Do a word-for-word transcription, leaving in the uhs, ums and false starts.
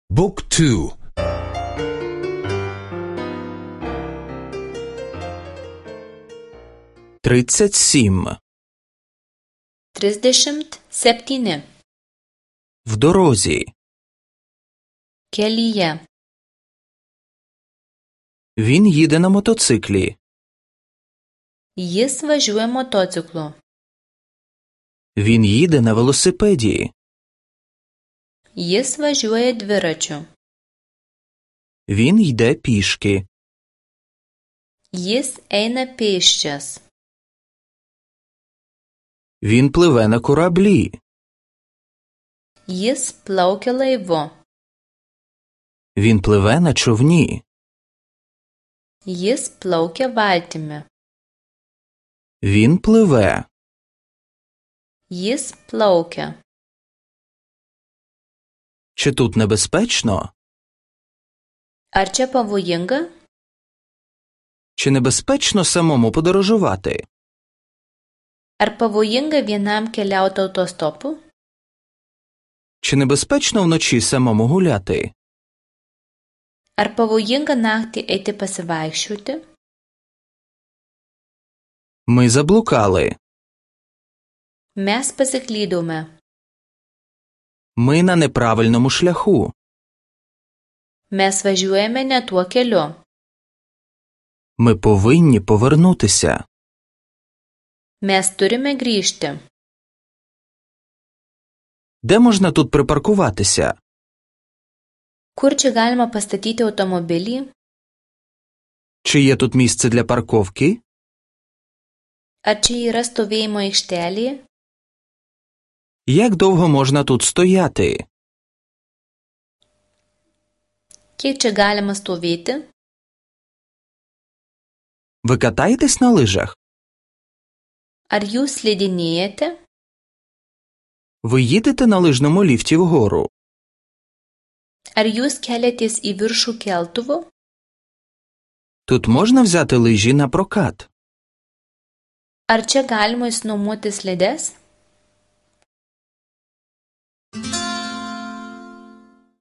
บุ๊กทู тридцять сім. Trisdešimt septyni. В дорозі. Kelyje. Він їде на мотоциклі. Jis važiuoja motociklu. Він їде на велосипеді. Jis važiuoja dviračiu. Він йде пішки. Jis eina pėsčias. Він пливе на кораблі. Jis plaukia laivu. Він пливе на човні. Jis plaukia valtimi. Він пливе. Jis plaukia. Чи тут небезпечно? Ar čia pavojinga? Чи небезпечно самому подорожувати? Ar pavojinga vienam keliauti autostopu? Чи небезпечно вночі самому гуляти? Ar pavojinga naktį eiti pasivaikščioti? Ми заблукали. Mes pasiklydome. Ми на неправильному шляху. Mes važiuojame ne tuo keliu. Ми повинні повернутися. Mes turime grįžti. Де можна тут припаркуватися? Kur čia galima pastatyti automobilį? Чи є тут місце для парковки? Ar čia yra stovėjimo aikštelė? Як довго можна тут стояти? Kiek čia galima stovėti? Ви катаєтесь на лижах? Ar jūs slidinėjate? Ви їдете на лижному ліфті вгору? Ar jūs keliatės į viršų keltuvu? Тут можна взяти лижі на прокат? Ar čia galima išsinuomoti slides?